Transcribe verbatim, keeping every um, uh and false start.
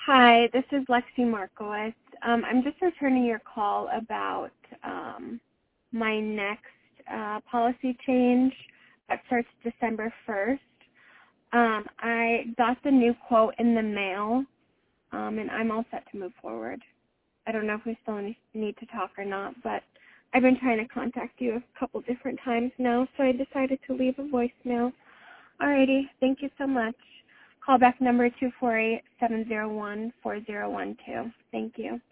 Hi, this is Lexi Markowitz. Um, I'm just returning your call about um, my next uh, policy change that starts December first. Um, I got the new quote in the mail, um, and I'm all set to move forward. I don't know if we still need to talk or not, but I've been trying to contact you a couple different times now, so I decided to leave a voicemail. Alrighty, thank you so much. Callback number two four eight, seven zero one, four zero one two. Thank you.